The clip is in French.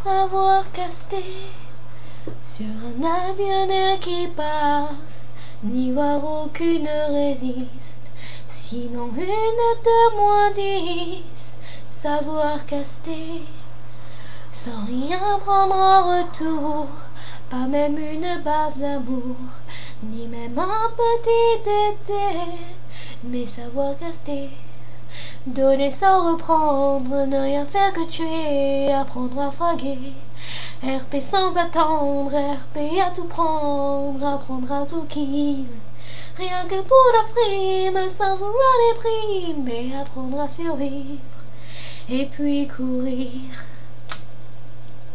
Savoir caster sur un avionneur qui passe, n'y voir aucune résiste, sinon une de moins 10. Savoir caster sans rien prendre en retour, pas même une baffe d'amour, ni même un petit tété, mais savoir caster. Donner sans reprendre, ne rien faire que tuer, apprendre à fraguer. RP sans attendre, RP à tout prendre, apprendre à tout kill. Rien que pour la frime, sans vouloir les primes, mais apprendre à survivre. Et puis courir.